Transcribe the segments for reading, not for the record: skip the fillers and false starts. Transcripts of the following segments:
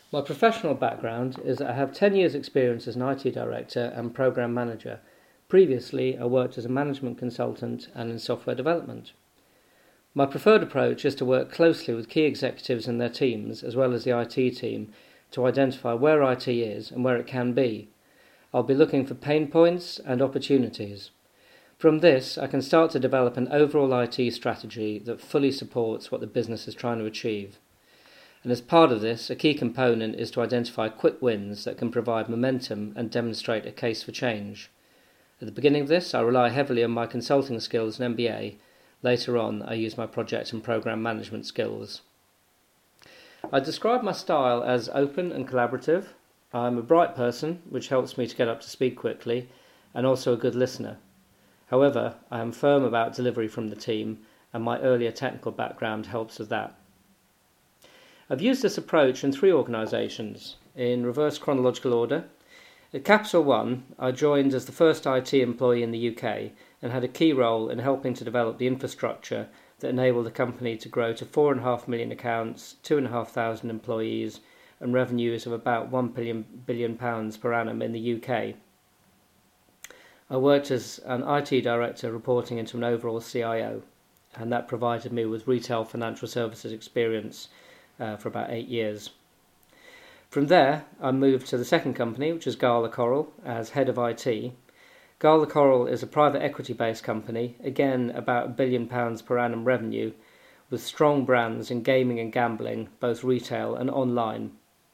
My professional background is that I have 10 years' experience as an IT director and program manager. Previously, I worked as a management consultant and in software development. My preferred approach is to work closely with key executives and their teams, as well as the IT team, to identify where IT is and where it can be. I'll be looking for pain points and opportunities. From this, I can start to develop an overall IT strategy that fully supports what the business is trying to achieve. And as part of this, a key component is to identify quick wins that can provide momentum and demonstrate a case for change. At the beginning of this, I rely heavily on my consulting skills and MBA. Later on, I use my project and program management skills. I describe my style as open and collaborative. I'm a bright person, which helps me to get up to speed quickly, and also a good listener. However, I am firm about delivery from the team, and my earlier technical background helps with that. I've used this approach in 3 organisations, in reverse chronological order. At Capital One, I joined as the first IT employee in the UK and had a key role in helping to develop the infrastructure that enabled the company to grow to 4.5 million accounts, 2,500 employees, and revenues of about £1 billion per annum in the UK. I worked as an IT director reporting into an overall CIO, and that provided me with retail financial services experience for about 8 years. From there, I moved to the second company, which is Gala Coral, as head of IT. Gala Coral is a private equity-based company, again about £1 billion per annum revenue, with strong brands in gaming and gambling, both retail and online.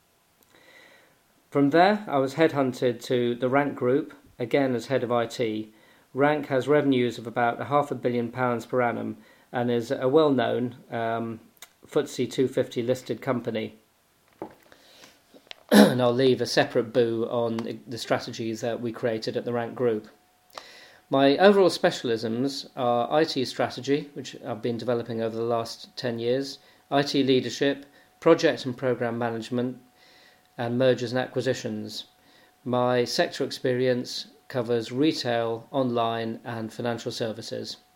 From there, I was headhunted to the Rank Group, again as head of IT. Rank has revenues of about £500 million per annum and is a well-known FTSE 250 listed company. And I'll leave a separate boo on the strategies that we created at the Rank Group. My overall specialisms are IT strategy, which I've been developing over the last 10 years, IT leadership, project and program management, and mergers and acquisitions. My sector experience covers retail, online, and financial services.